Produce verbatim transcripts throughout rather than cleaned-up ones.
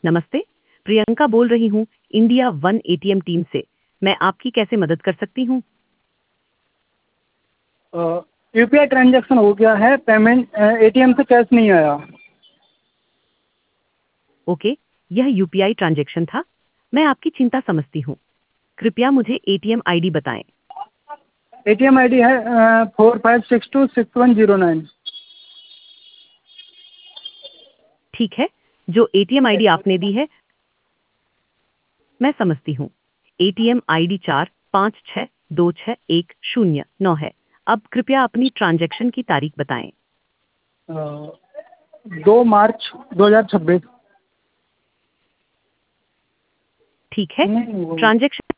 नमस्ते, प्रियंका बोल रही हूँ इंडिया वन एटीएम टीम से। मैं आपकी कैसे मदद कर सकती हूँ? यूपीआई ट्रांजैक्शन हो गया है, पेमेंट एटीएम से कैश नहीं आया। ओके, यह यूपीआई ट्रांजैक्शन था। मैं आपकी चिंता समझती हूँ। कृपया मुझे एटीएम आईडी बताएं। एटीएम आईडी है four five six two six one zero nine. ठीक है, जो एटीएम आईडी आपने दी है मैं समझती हूँ। एटीएम आईडी चार पाँच छः दो छः एक शून्य नौ है। अब कृपया अपनी ट्रांजैक्शन की तारीख बताएं। दो मार्च दो हजार छब्बीस। ठीक है, ट्रांजैक्शन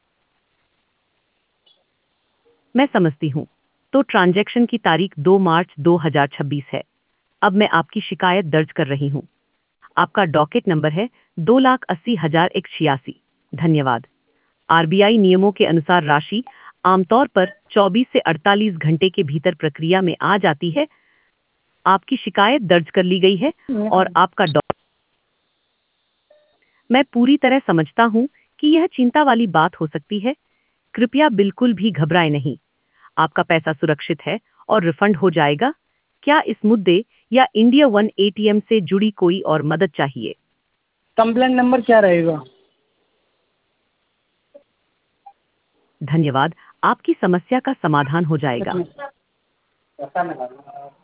मैं समझती हूँ। तो ट्रांजैक्शन की तारीख दो मार्च दो हजार छब्बीस है। अब मैं आपकी शिकायत दर्ज कर रही हूँ। आपका डॉकेट नंबर है दो लाख अस्सी हजार एक छियासी। धन्यवाद। आरबीआई नियमों के अनुसार राशि आमतौर पर चौबीस से अड़तालीस घंटे के भीतर प्रक्रिया में आ जाती है। आपकी शिकायत दर्ज कर ली गई है और आपका डॉ मैं पूरी तरह समझता हूँ कि यह चिंता वाली बात हो सकती है। कृपया बिल्कुल भी घबराएं नहीं। आपका पैसा सुरक्षित है और रिफंड हो जाएगा। क्या इस मुद्दे या इंडिया वन एटीएम से जुड़ी कोई और मदद चाहिए? कंप्लेंट नंबर क्या रहेगा? धन्यवाद, आपकी समस्या का समाधान हो जाएगा।